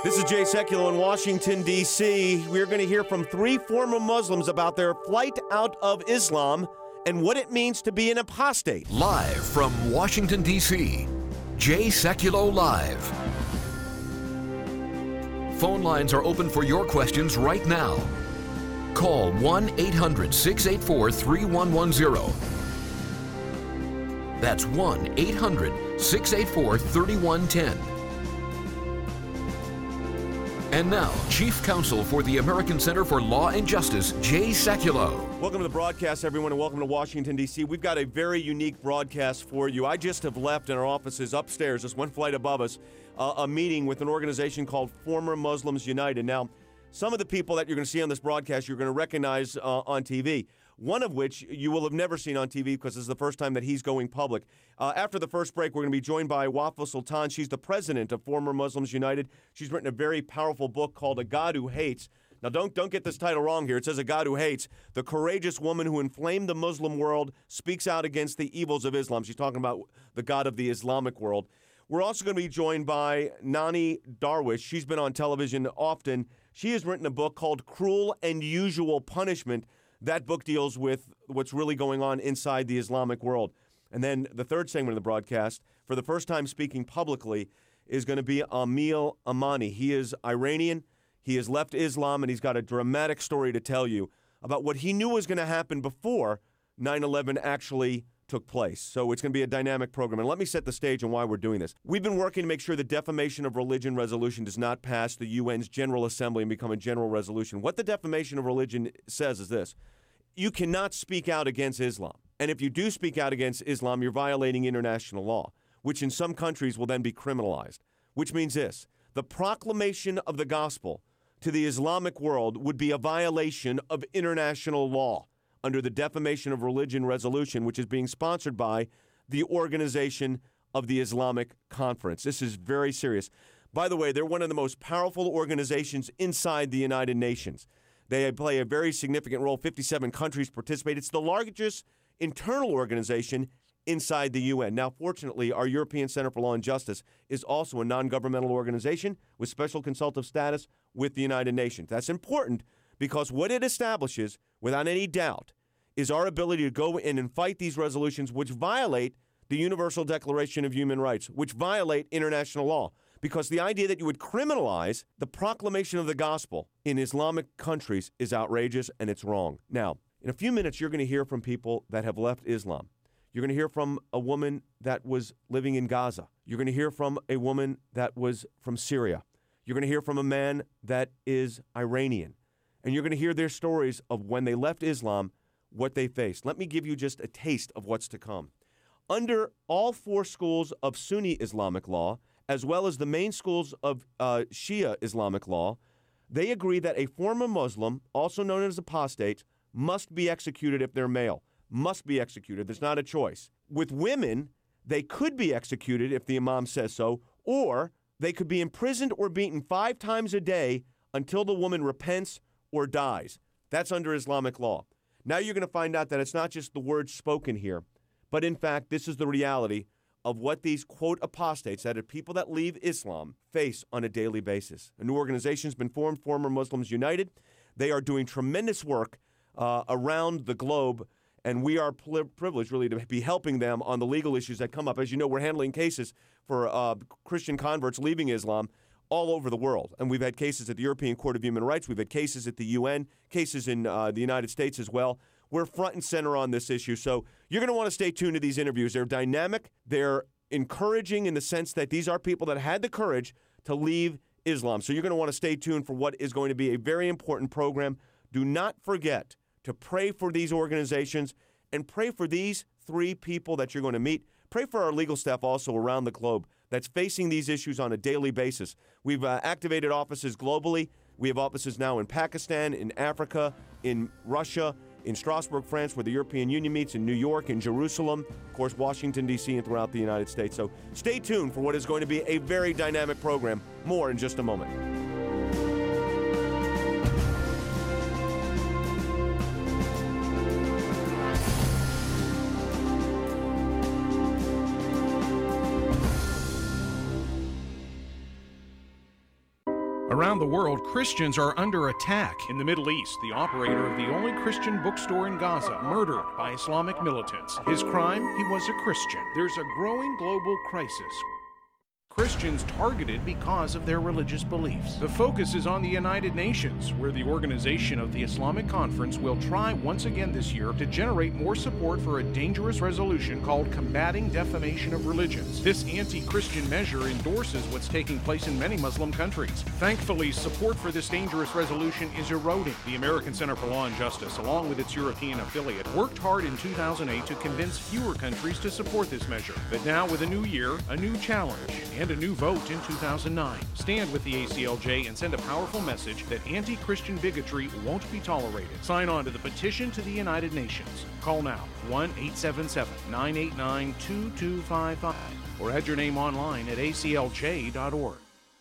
This is Jay Sekulow in Washington, D.C. We're going to hear from 3 former Muslims about their flight out of Islam and what it means to be an apostate. Live from Washington, D.C., Jay Sekulow Live. Phone lines are open for your questions right now. Call 1-800-684-3110. That's 1-800-684-3110. And now, Chief Counsel for the American Center for Law and Justice, Jay Sekulow. Welcome to the broadcast, everyone, and welcome to Washington, D.C. We've got a very unique broadcast for you. I just have left in our offices upstairs, just one flight above us, a meeting with an organization called Former Muslims United. Now, some of the people that you're going to see on this broadcast, you're going to recognize on TV. One of which you will have never seen on TV because this is the first time that he's going public. After the first break, we're going to be joined by Wafa Sultan. She's the president of Former Muslims United. She's written a very powerful book called A God Who Hates. Now, don't get this title wrong here. It says A God Who Hates. The courageous woman who inflamed the Muslim world speaks out against the evils of Islam. She's talking about the God of the Islamic world. We're also going to be joined by Nani Darwish. She's been on television often. She has written a book called Cruel and Usual Punishment. That book deals with what's really going on inside the Islamic world. And then the third segment of the broadcast, for the first time speaking publicly, is going to be Amil Amani. He is Iranian. He has left Islam, and he's got a dramatic story to tell you about what he knew was going to happen before 9/11 actually took place. So it's going to be a dynamic program. And let me set the stage on why we're doing this. We've been working to make sure the defamation of religion resolution does not pass the UN's General Assembly and become a general resolution. What the defamation of religion says is this: you cannot speak out against Islam. And if you do speak out against Islam, you're violating international law, which in some countries will then be criminalized, which means this: the proclamation of the gospel to the Islamic world would be a violation of international law under the defamation of religion resolution, which is being sponsored by the Organization of the Islamic Conference. This is very serious. By the way, they're one of the most powerful organizations inside the United Nations. They play a very significant role. 57 countries participate. It's the largest internal organization inside the UN. Now, fortunately, our European Center for Law and Justice is also a non-governmental organization with special consultative status with the United Nations. That's important because what it establishes, without any doubt, is our ability to go in and fight these resolutions which violate the Universal Declaration of Human Rights, which violate international law. Because the idea that you would criminalize the proclamation of the gospel in Islamic countries is outrageous and it's wrong. Now, in a few minutes, you're going to hear from people that have left Islam. You're going to hear from a woman that was living in Gaza. You're going to hear from a woman that was from Syria. You're going to hear from a man that is Iranian. And you're going to hear their stories of when they left Islam, what they faced. Let me give you just a taste of what's to come. Under all 4 schools of Sunni Islamic law, as well as the main schools of Shia Islamic law, they agree that a former Muslim, also known as apostate, must be executed if they're male. Must be executed. There's not a choice. With women, they could be executed if the imam says so, or they could be imprisoned or beaten 5 times a day until the woman repents or dies. That's under Islamic law. Now you're going to find out that it's not just the words spoken here, but in fact, this is the reality of what these, quote, apostates, that are people that leave Islam, face on a daily basis. A new organization has been formed, Former Muslims United. They are doing tremendous work around the globe, and we are privileged, really, to be helping them on the legal issues that come up. As you know, we're handling cases for Christian converts leaving Islam all over the world. And we've had cases at the European Court of Human Rights. We've had cases at the UN, cases in the United States as well. We're front and center on this issue. So you're going to want to stay tuned to these interviews. They're dynamic. They're encouraging in the sense that these are people that had the courage to leave Islam. So you're going to want to stay tuned for what is going to be a very important program. Do not forget to pray for these organizations and pray for these 3 people that you're going to meet. Pray for our legal staff also around the globe that's facing these issues on a daily basis. We've activated offices globally. We have offices now in Pakistan, in Africa, in Russia, in Strasbourg, France, where the European Union meets, in New York, in Jerusalem, of course, Washington, D.C., and throughout the United States. So stay tuned for what is going to be a very dynamic program. More in just a moment. Around the world, Christians are under attack. In the Middle East, the operator of the only Christian bookstore in Gaza murdered by Islamic militants. His crime? He was a Christian. There's a growing global crisis. Christians targeted because of their religious beliefs. The focus is on the United Nations, where the organization of the Islamic Conference will try once again this year to generate more support for a dangerous resolution called Combating Defamation of Religions. This anti-Christian measure endorses what's taking place in many Muslim countries. Thankfully, support for this dangerous resolution is eroding. The American Center for Law and Justice, along with its European affiliate, worked hard in 2008 to convince fewer countries to support this measure. But now, with a new year, a new challenge, and a new vote in 2009. Stand with the ACLJ and send a powerful message that anti-Christian bigotry won't be tolerated. Sign on to the petition to the United Nations. Call now, 1-877-989-2255, or add your name online at aclj.org.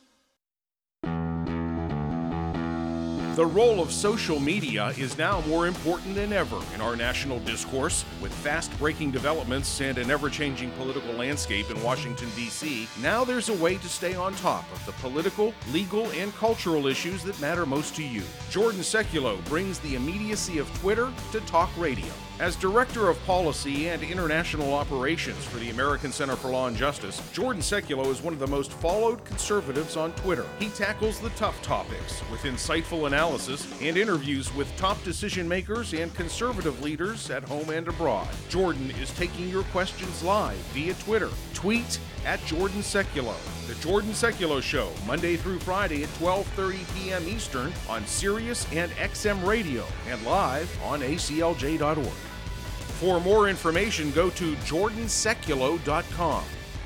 The role of social media is now more important than ever in our national discourse. With fast-breaking developments and an ever-changing political landscape in Washington, D.C., now there's a way to stay on top of the political, legal, and cultural issues that matter most to you. Jordan Sekulow brings the immediacy of Twitter to talk radio. As Director of Policy and International Operations for the American Center for Law and Justice, Jordan Sekulow is one of the most followed conservatives on Twitter. He tackles the tough topics with insightful analysis and interviews with top decision makers and conservative leaders at home and abroad. Jordan is taking your questions live via Twitter. Tweet at Jordan Sekulow. The Jordan Sekulow Show, Monday through Friday at 12:30 p.m. Eastern on Sirius and XM Radio and live on aclj.org. For more information, go to jordansekulow.com.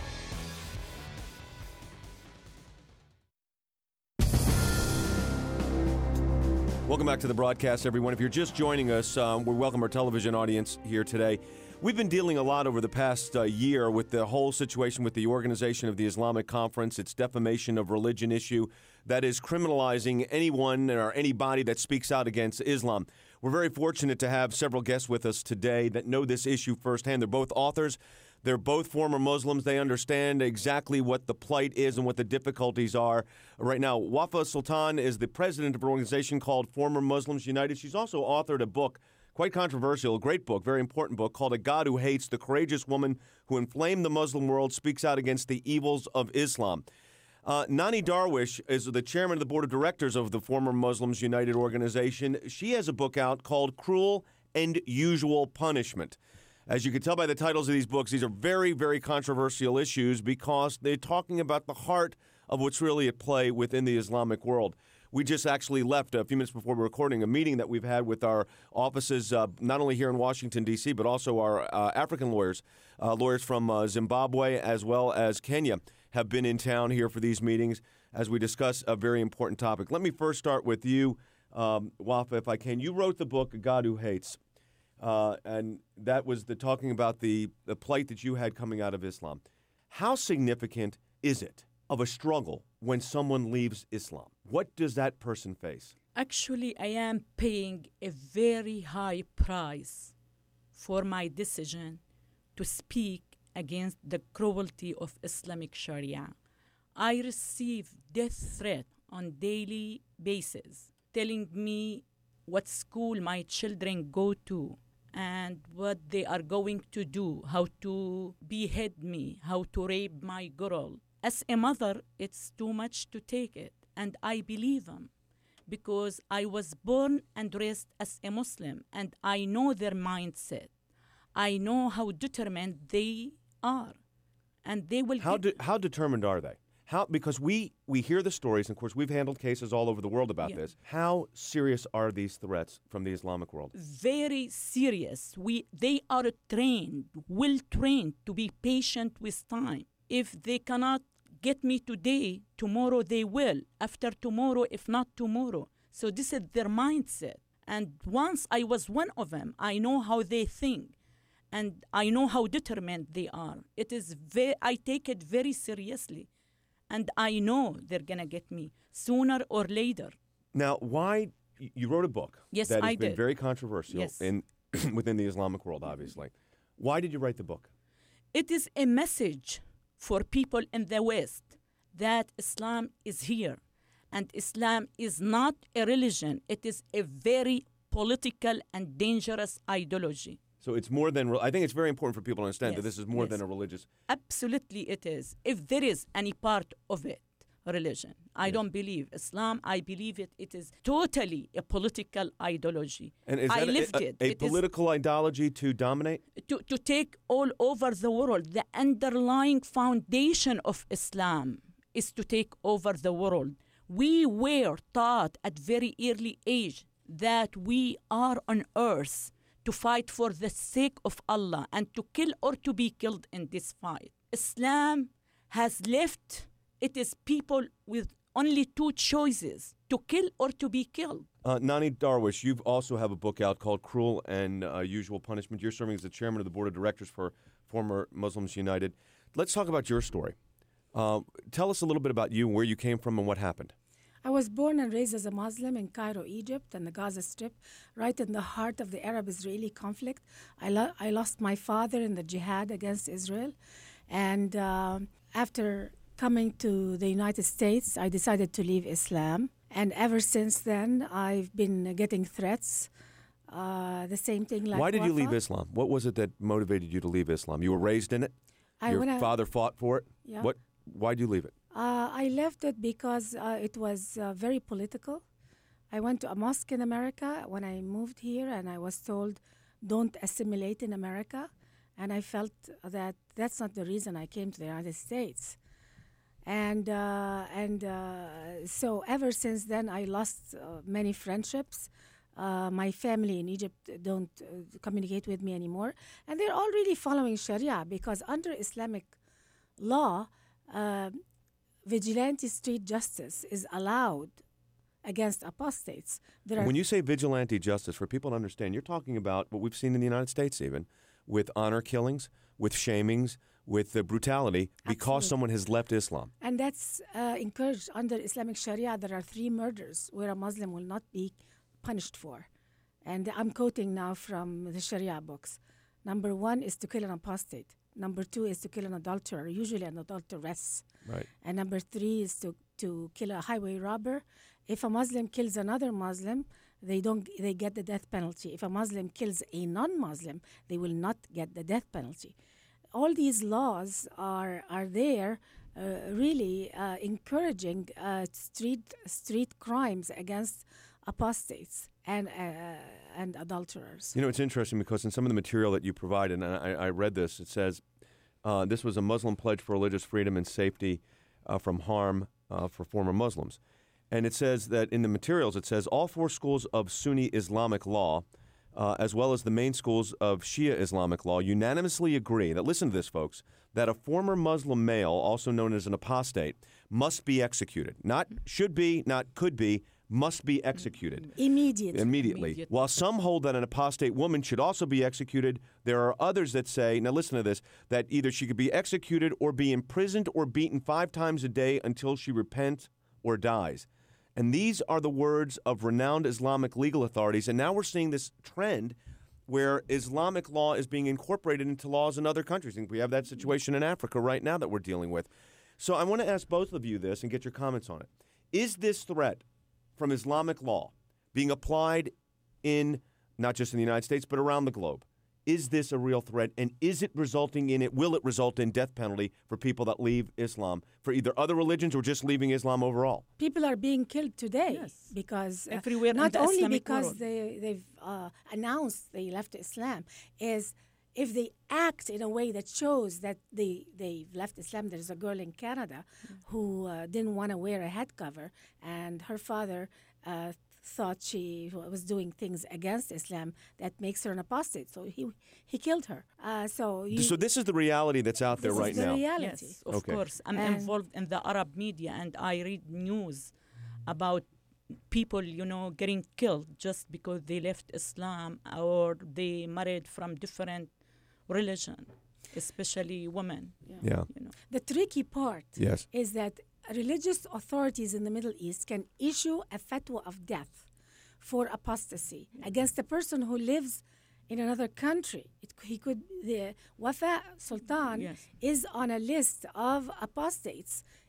Welcome back to the broadcast, everyone. If you're just joining us, we welcome our television audience here today. We've been dealing a lot over the past year with the whole situation with the organization of the Islamic Conference, its defamation of religion issue that is criminalizing anyone or anybody that speaks out against Islam. We're very fortunate to have several guests with us today that know this issue firsthand. They're both authors. They're both former Muslims. They understand exactly what the plight is and what the difficulties are. Right now, Wafa Sultan is the president of an organization called Former Muslims United. She's also authored a book, quite controversial, a great book, very important book, called A God Who Hates, The Courageous Woman Who Inflamed the Muslim World Speaks Out Against the Evils of Islam. Nani Darwish is the chairman of the board of directors of the Former Muslims United organization. She has a book out called Cruel and Usual Punishment. As you can tell by the titles of these books, these are very, very controversial issues because they're talking about the heart of what's really at play within the Islamic world. We just actually left a few minutes before we're recording a meeting that we've had with our offices, not only here in Washington, D.C., but also our African lawyers, lawyers from Zimbabwe as well as Kenya have been in town here for these meetings as we discuss a very important topic. Let me first start with you, Wafa, if I can. You wrote the book, A God Who Hates, and that was talking about the plight that you had coming out of Islam. How significant is it of a struggle when someone leaves Islam? What does that person face? Actually, I am paying a very high price for my decision to speak against the cruelty of Islamic Sharia. I receive death threat on daily basis, telling me what school my children go to and what they are going to do, how to behead me, how to rape my girl. As a mother, it's too much to take it, and I believe them because I was born and raised as a Muslim, and I know their mindset. I know how determined they are, and they will. How determined are they? Because we hear the stories, and of course we've handled cases all over the world about this. How serious are these threats from the Islamic world? Very serious. They are trained, well trained to be patient with time. If they cannot get me today, tomorrow they will. After tomorrow, if not tomorrow. So this is their mindset. And once I was one of them, I know how they think. And I know how determined they are. I take it very seriously. And I know they're going to get me sooner or later. Now, why? You wrote a book that has been very controversial within the Islamic world, obviously. Why did you write the book? It is a message for people in the West that Islam is here And Islam is not a religion. It is a very political and dangerous ideology. So it's more than, I think it's very important for people to understand that Yes, this is more yes. than a religious. Absolutely it is. If there is any part of it, religion, I don't believe Islam. I believe it is totally a political ideology. And is I that lived it. a It is political ideology to dominate? to take all over the world. The underlying foundation of Islam is to take over the world. We were taught at very early age that we are on earth to fight for the sake of Allah and to kill or to be killed in this fight. Islam has left it is people with only two choices, to kill or to be killed. Nani Darwish, you also have a book out called Cruel and Usual Punishment. You're serving as the chairman of the board of directors for Former Muslims United. Let's talk about your story. Tell us a little bit about you, where you came from, and what happened. I was born and raised as a Muslim in Cairo, Egypt, and the Gaza Strip, right in the heart of the Arab-Israeli conflict. I lost my father in the jihad against Israel. And after coming to the United States, I decided to leave Islam. And ever since then, I've been getting threats. The same thing like Why did you Wafa. leave Islam? What was it that motivated you to leave Islam? You were raised in it? Your father fought for it? Yeah. Why'd you leave it? I left it because it was very political. I went to a mosque in America when I moved here, and I was told, don't assimilate in America. And I felt that that's not the reason I came to the United States. And so ever since then, I lost many friendships. My family in Egypt don't communicate with me anymore. And they're all really following Sharia because under Islamic law, vigilante street justice is allowed against apostates. When you say vigilante justice, for people to understand, you're talking about what we've seen in the United States even, with honor killings, with shamings, with the brutality, because Absolutely. someone has left Islam. And that's encouraged under Islamic Sharia. There are 3 murders where a Muslim will not be punished for. And I'm quoting now from the Sharia books. Number 1 is to kill an apostate. Number 2 is to kill an adulterer, usually an adulteress. Right. And number 3 is to kill a highway robber. If a Muslim kills another Muslim, they get the death penalty. If a Muslim kills a non-Muslim, they will not get the death penalty. All these laws are there really encouraging street crimes against apostates and adulterers. You know, it's interesting because in some of the material that you provide, and I read this, it says, this was a Muslim pledge for religious freedom and safety from harm for former Muslims. And it says that in the materials, it says all 4 schools of Sunni Islamic law, as well as the main schools of Shia Islamic law, unanimously agree that, listen to this, folks, that a former Muslim male, also known as an apostate, must be executed. Not should be, not could be, must be executed. Immediately. While some hold that an apostate woman should also be executed, there are others that say, now listen to this, that either she could be executed or be imprisoned or beaten 5 times a day until she repents or dies. And these are the words of renowned Islamic legal authorities. And now we're seeing this trend where Islamic law is being incorporated into laws in other countries. I think we have that situation in Africa right now that we're dealing with. So I want to ask both of you this and get your comments on it. Is this threat from Islamic law being applied in, not just in the United States, but around the globe? Is this a real threat, and will it result in death penalty for people that leave Islam for either other religions or just leaving Islam overall? People are being killed today because everywhere not in the only Islamic because world. they've announced they left Islam, is if they act in a way that shows that they've left Islam. There's a girl in Canada who didn't want to wear a head cover, and her father thought she was doing things against Islam that makes her an apostate. So he killed her. So this is the reality that's out there right now. Reality. Yes, of course. I'm involved in the Arab media, and I read news about people, getting killed just because they left Islam or they married from different religion, especially women. Yeah. The tricky part Yes. is that religious authorities in the Middle East can issue a fatwa of death for apostasy against a person who lives in another country. The Wafa Sultan is on a list of apostates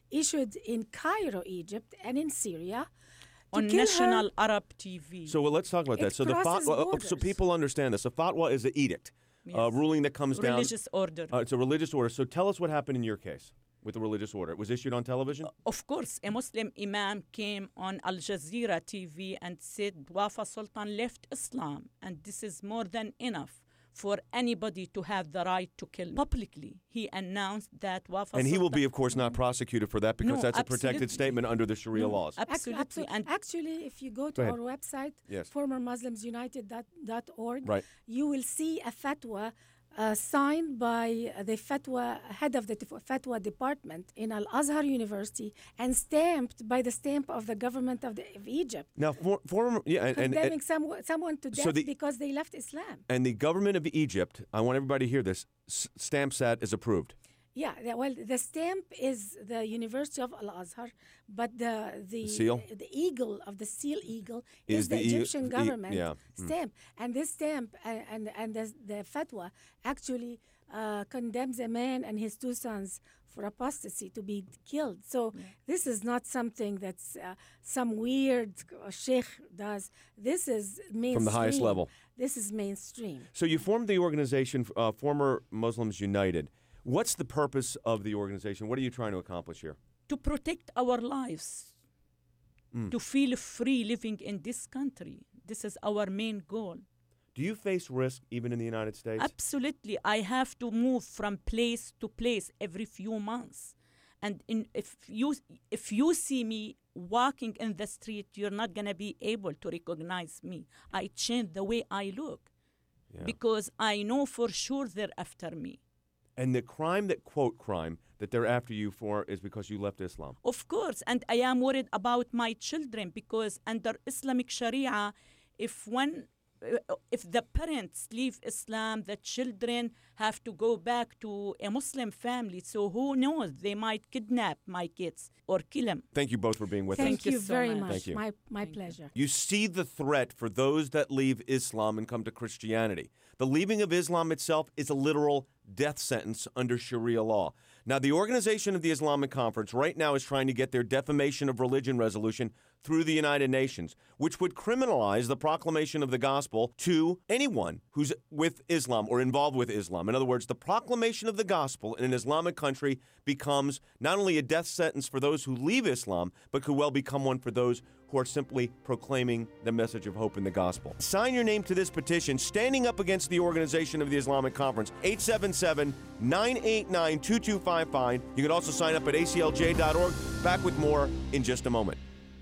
issued in Cairo, Egypt, and in Syria to On kill National her. Arab TV. So let's talk about that. It So the crosses fatwa, so borders. people understand this. A fatwa is an edict, Yes. ruling that comes down. Religious order. It's a religious order. So tell us what happened in your case with the religious order. It was issued on television? Of course, a Muslim imam came on Al Jazeera TV and said Wafa Sultan left Islam, and this is more than enough for anybody to have the right to kill publicly. He announced that Wafa Sultan... And he will be, of course, not prosecuted for that because No, that's a protected absolutely. statement under the Sharia laws. Absolutely. And Actually, if you go to ahead. our website, Yes. formermuslimsunited.org, Right. you will see a fatwa signed by the head of the fatwa department in Al-Azhar University and stamped by the stamp of the government of Egypt, Now, former... Yeah, condemning someone to death so the- because they left Islam. and the government of Egypt, I want everybody to hear this, stamps that as approved. Yeah, well, the stamp is the University of Al-Azhar, but the seal? the eagle of the seal eagle Is is the the Egyptian government yeah. stamp, and this stamp and the fatwa actually condemns a man and his two sons for apostasy to be killed. So this is not something that's some weird sheikh does. This is mainstream. From the highest level. This is mainstream. So you formed the organization, Former Muslims United. What's the purpose of the organization? What are you trying to accomplish here? to protect our lives, to feel free living in this country. This is our main goal. Do you face risk even in the United States? Absolutely. I have to move from place to place every few months. And if you see me walking in the street, you're not going to be able to recognize me. I change the way I look because I know for sure they're after me. And the crime that they're after you for is because you left Islam. Of course, and I am worried about my children because under Islamic Sharia, if the parents leave Islam, the children have to go back to a Muslim family. So who knows? They might kidnap my kids or kill them. Thank you both for being with us. Thank you so very much. much. Thank you. My pleasure. You see the threat for those that leave Islam and come to Christianity. The leaving of Islam itself is a literal death sentence under Sharia law. Now, the Organization of the Islamic Conference right now is trying to get their defamation of religion resolution through the United Nations, which would criminalize the proclamation of the gospel to anyone who's with Islam or involved with Islam. In other words, the proclamation of the gospel in an Islamic country becomes not only a death sentence for those who leave Islam, but could well become one for those who are simply proclaiming the message of hope in the gospel. Sign your name to this petition, standing up against the Organization of the Islamic Conference, 877-989-2255. You can also sign up at aclj.org. Back with more in just a moment.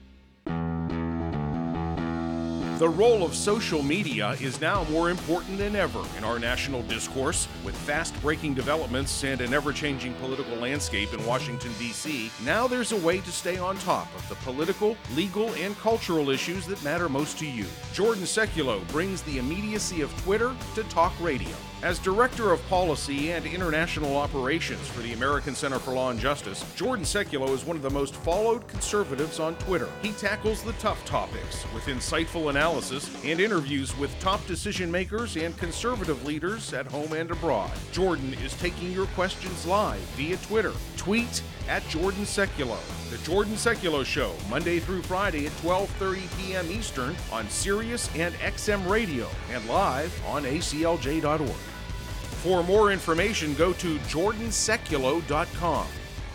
The role of social media is now more important than ever in our national discourse. With fast-breaking developments and an ever-changing political landscape in Washington, D.C., now there's a way to stay on top of the political, legal, and cultural issues that matter most to you. Jordan Sekulow brings the immediacy of Twitter to talk radio. As Director of Policy and International Operations for the American Center for Law and Justice, Jordan Sekulow is one of the most followed conservatives on Twitter. He tackles the tough topics with insightful analysis and interviews with top decision makers and conservative leaders at home and abroad. Jordan is taking your questions live via Twitter. Tweet at Jordan Sekulow. The Jordan Sekulow Show, Monday through Friday at 12:30 p.m. Eastern on Sirius and XM Radio and live on aclj.org. For more information, go to jordansekulow.com.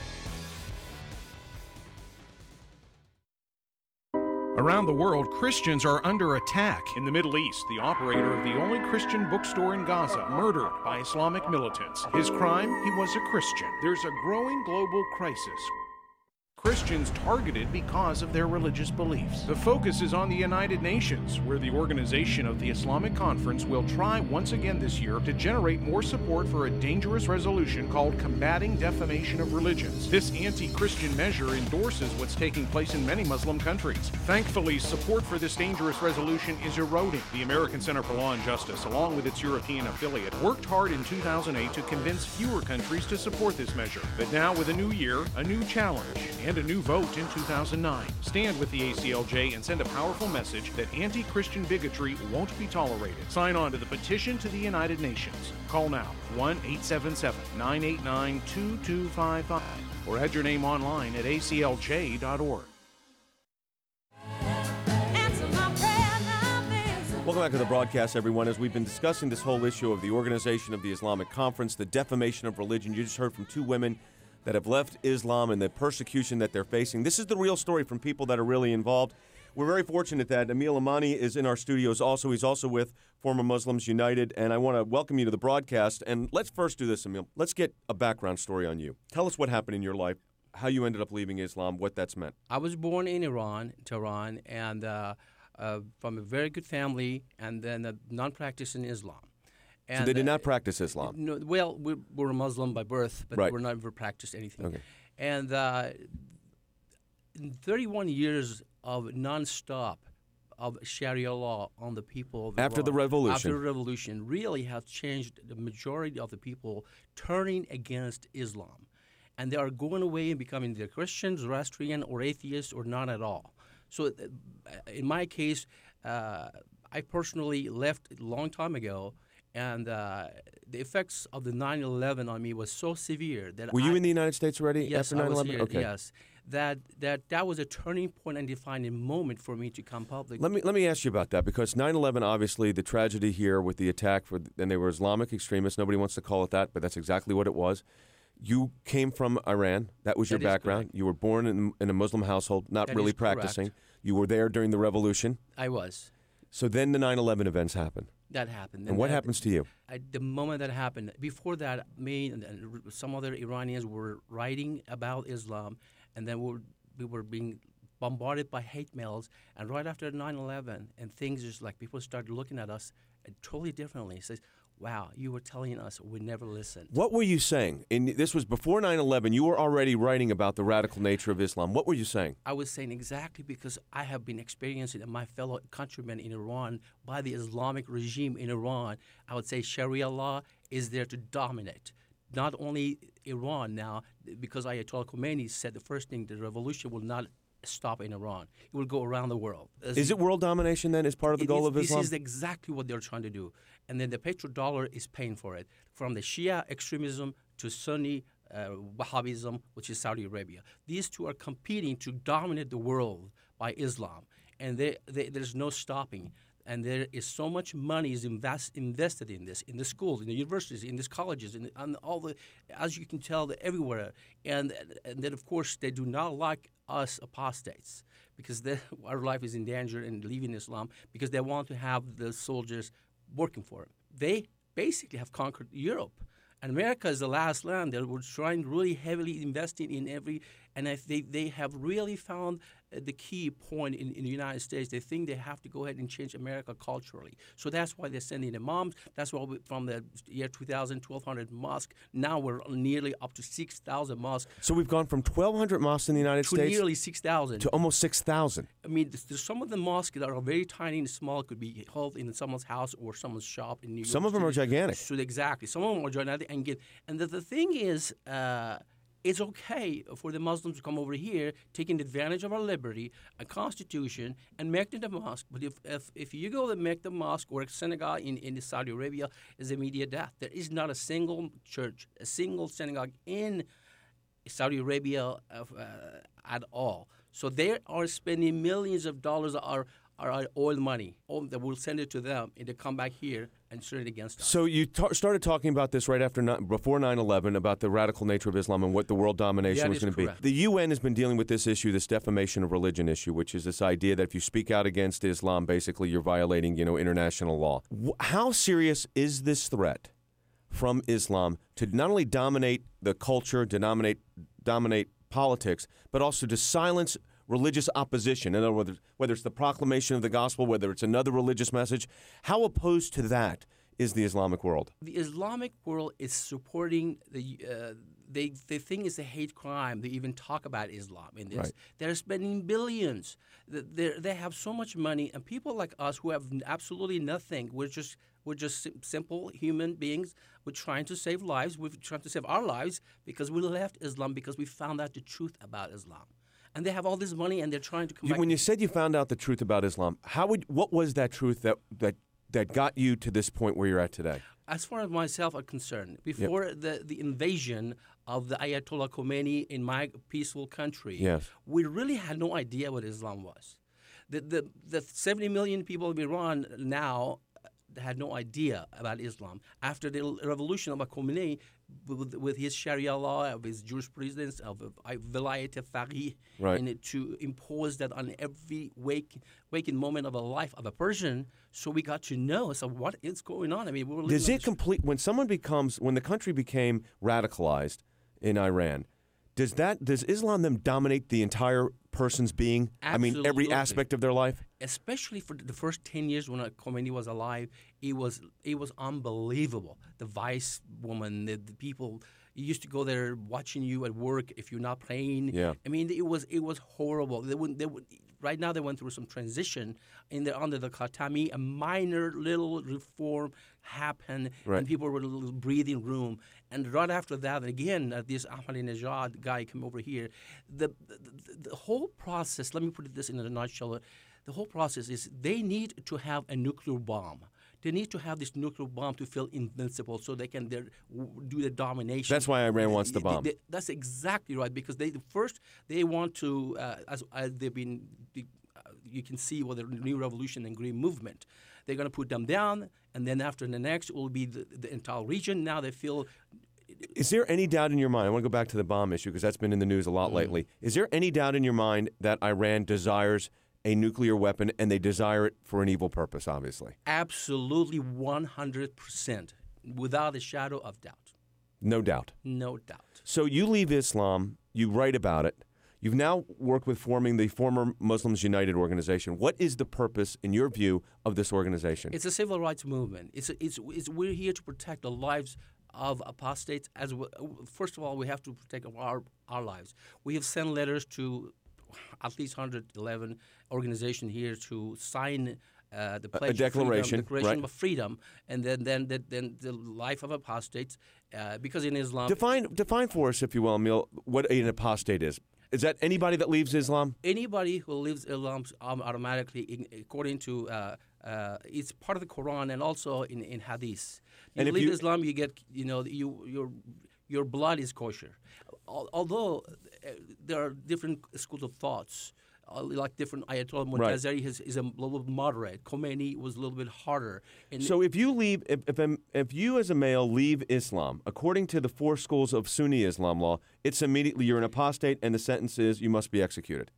Around the world, Christians are under attack. In the Middle East, the operator of the only Christian bookstore in Gaza, murdered by Islamic militants. His crime? He was a Christian. There's a growing global crisis. Christians targeted because of their religious beliefs. The focus is on the United Nations, where the Organization of the Islamic Conference will try once again this year to generate more support for a dangerous resolution called Combating Defamation of Religions. This anti-Christian measure endorses what's taking place in many Muslim countries. Thankfully, support for this dangerous resolution is eroding. The American Center for Law and Justice, along with its European affiliate, worked hard in 2008 to convince fewer countries to support this measure. But now, with a new year, a new challenge, and a new vote in 2009. Stand with the ACLJ and send a powerful message that anti-Christian bigotry won't be tolerated. Sign on to the petition to the United Nations. Call now, 1-877-989-2255, or add your name online at aclj.org. Welcome back to the broadcast, everyone. As we've been discussing this whole issue of the organization of the Islamic Conference, the defamation of religion, you just heard from two women that have left Islam and the persecution that they're facing. This is the real story from people that are really involved. We're very fortunate that Emil Amani is in our studios also. He's also with Former Muslims United, and I want to welcome you to the broadcast. And let's first do this, Emil. Let's get a background story on you. Tell us what happened in your life, how you ended up leaving Islam, what that's meant. I was born in Iran, Tehran, and from a very good family, and then a non-practicing Islam. And so they did not practice Islam? No, well, we were Muslim by birth, but right. we're never practiced anything. Okay. And in 31 years of non-stop of Sharia law on the people of After Iran, the revolution. After the revolution really has changed the majority of the people turning against Islam. And they are going away and becoming either Christians, Zoroastrian, or atheists, or none at all. So in my case, I personally left a long time ago, and the effects of the 9/11 on me was so severe that Were you in the United States already yes, after 9/11? I was here, okay. yes. That was a turning point and defining moment for me to come public. Let me ask you about that, because 9/11, obviously, the tragedy here with the attack, and they were Islamic extremists. Nobody wants to call it that, but that's exactly what it was. You came from Iran. That was your background. Correct. You were born in a Muslim household, not That really is correct. practicing. You were there during the revolution. I was. So then the 9/11 events happened. That happened. And what happens to you? The moment that happened, before that, me and some other Iranians were writing about Islam, and then we were being bombarded by hate mails. And right after 9/11, and things just like people started looking at us totally differently. It says, wow, you were telling us we never listened. What were you saying? This was before 9/11. You were already writing about the radical nature of Islam. What were you saying? I was saying exactly because I have been experiencing it, my fellow countrymen in Iran, by the Islamic regime in Iran. I would say Sharia law is there to dominate. Not only Iran now, because Ayatollah Khomeini said the first thing, the revolution will not stop in Iran. It will go around the world. Is it world domination then? Is part of the goal of Islam? This is exactly what they're trying to do. And then the petrodollar is paying for it. From the Shia extremism to Sunni Wahhabism, which is Saudi Arabia. These two are competing to dominate the world by Islam. And there's no stopping. And there is so much money is invested in this, in the schools, in the universities, in these colleges, and all the, as you can tell, everywhere. And then, of course, they do not like us apostates because our life is in danger in leaving Islam because they want to have the soldiers working for them. They basically have conquered Europe. And America is the last land that we're trying really heavily investing in and they have really found the key point in the United States. They think they have to go ahead and change America culturally. So that's why they're sending imams. That's why from the year 2000, 1,200 mosques, now we're nearly up to 6,000 mosques. So we've gone from 1,200 mosques in the United States to nearly 6,000. To almost 6,000. I mean, there's some of the mosques that are very tiny and small, could be held in someone's house or someone's shop in New York Some of them are gigantic. So exactly. Some of them are gigantic. And the thing is, it's okay for the Muslims to come over here, taking advantage of our liberty, a constitution, and make it a mosque. But if you go to make the mosque or a synagogue in Saudi Arabia, is immediate death. There is not a single church, a single synagogue in Saudi Arabia at all. So they are spending millions of dollars our oil money that will send it to them, and they come back here and turn it against us. So you started talking about this right before 9/11 about the radical nature of Islam and what the world domination was going to be. The UN has been dealing with this issue, this defamation of religion issue, which is this idea that if you speak out against Islam, basically you're violating, international law. How serious is this threat from Islam to not only dominate the culture, to dominate politics, but also to silence religious opposition? In other words, whether it's the proclamation of the gospel, whether it's another religious message, how opposed to that is the Islamic world? The Islamic world is supporting they think it's a hate crime. They even talk about Islam in this. Right. They're spending billions. They have so much money, and people like us who have absolutely nothing. We're just simple human beings. We're trying to save lives. We're trying to save our lives because we left Islam because we found out the truth about Islam. and they have all this money, and they're trying to come back. When you said you found out the truth about Islam, what was that truth that got you to this point where you're at today? As far as myself are concerned, before the invasion of the Ayatollah Khomeini in my peaceful country, Yes. we really had no idea what Islam was. The 70 million people of Iran now had no idea about Islam. After the revolution of Khomeini, with his Sharia law, of his jurisprudence, of Vilayat al-Faqih, Right. and to impose that on every waking moment of a life of a person, so we got to know, so what is going on? I mean, we were Does living it complete when the country became radicalized in Iran? Does Islam then dominate the entire person's being? I mean, every Absolutely. aspect of their life. Especially for the first 10 years when Khomeini was alive, it was unbelievable. The vice woman, the people, you used to go there watching you at work if you're not praying. Yeah. I mean, it was horrible. Right now they went through some transition under the Khatami. A minor little reform happened, Right. and people were a little breathing room. And right after that, again, this Ahmadinejad guy came over here. The whole process, let me put this in a nutshell, the whole process is they need to have a nuclear bomb. They need to have this nuclear bomb to feel invincible so they can do the domination. That's why Iran wants the bomb. That's exactly right, because they want to, as they've been, you can see with the New Revolution and Green Movement, they're going to put them down, and then after the next will be the entire region. Now they feel. Is there any doubt in your mind? I want to go back to the bomb issue because that's been in the news a lot lately. Is there any doubt in your mind that Iran desires a nuclear weapon and they desire it for an evil purpose, obviously? Absolutely 100%, without a shadow of doubt. No doubt. No doubt. So you leave Islam, you write about it. You've now worked with forming the Former Muslims United organization. What is the purpose, in your view, of this organization? It's a civil rights movement. We're here to protect the lives of apostates. First of all, we have to protect our lives. We have sent letters to at least 111 organizations here to sign the pledge a declaration, Declaration of Freedom, and then the life of apostates, because in Islam, Define for us, if you will, Emil, what an apostate is. Is that anybody that leaves Islam? anybody who leaves Islam automatically, according to it's part of the Quran and also in Hadith. You And if leave you- Islam, you get your blood is kosher. Although there are different schools of thoughts. Like different Ayatollah Right. Montazeri is a little bit moderate. Khomeini was a little bit harder. And So if you leave, if you as a male leave Islam, according to the 4 schools of Sunni Islam law, it's immediately you're an apostate, and the sentence is you must be executed.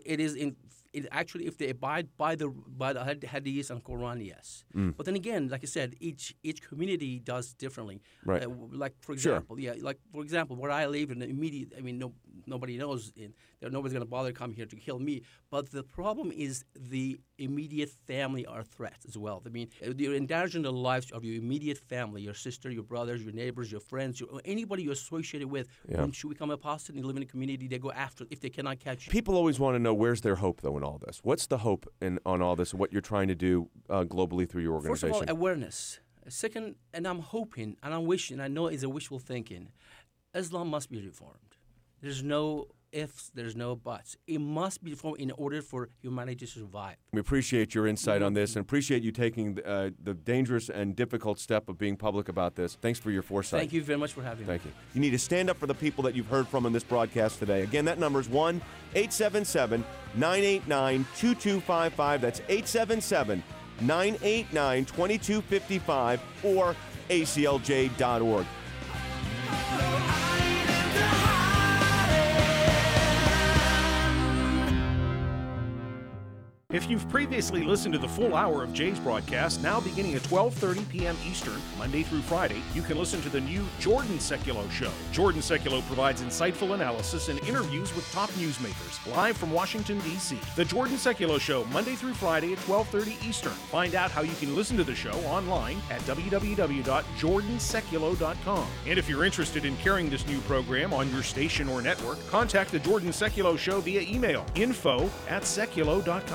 it actually, if they abide by the Hadith and Quran, yes. But then again, like I said, each community does differently. Right. Like for Sure. example, where I live in the immediate, I mean, nobody knows, nobody's going to bother come here to kill me. But the problem is the immediate family are threats as well. I mean, you're endangering the lives of your immediate family, your sister, your brothers, your neighbors, your friends, anybody you're associated with. Yeah. Once you become apostate and live in a community, they go after if they cannot catch you. People always want to know where's their hope, though, in all this. What's the hope on all this, what you're trying to do globally through your organization? First of all, awareness. Second, and I'm hoping and I'm wishing, I know it's a wishful thinking, Islam must be reformed. There's no ifs, there's no buts. It must be reformed in order for humanity to survive. We appreciate your insight on this and appreciate you taking the dangerous and difficult step of being public about this. Thanks for your foresight. Thank you very much for having me. Thank you. You need to stand up for the people that you've heard from in this broadcast today. Again, that number is 1-877-989-2255. That's 877-989-2255 or aclj.org. If you've previously listened to the full hour of Jay's broadcast, now beginning at 12:30 p.m. Eastern, Monday through Friday, you can listen to the new Jordan Sekulow Show. Jordan Sekulow provides insightful analysis and interviews with top newsmakers, live from Washington, D.C. The Jordan Sekulow Show, Monday through Friday at 12:30 Eastern. Find out how you can listen to the show online at www.jordansekulow.com. And if you're interested in carrying this new program on your station or network, contact the Jordan Sekulow Show via email, info@sekulow.com.